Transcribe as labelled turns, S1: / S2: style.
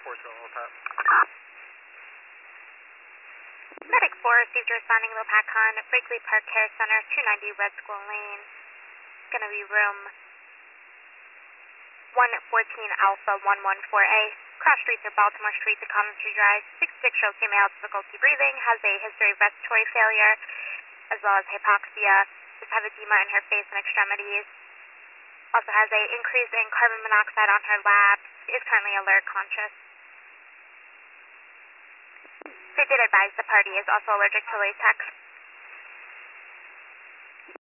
S1: Pat.
S2: Medic 4 received your responding low PACON, Brinkley Park Care Center, 290 Red School Lane. It's going to be room 114 Alpha 114A. Cross streets are Baltimore Street to Coventry Drive. 66-year-old female, difficulty breathing, has a history of respiratory failure, as well as hypoxia. Does have edema in her face and extremities. Also has a increase in carbon monoxide on her lab. Is currently alert, conscious. They did advise the party is also allergic to latex.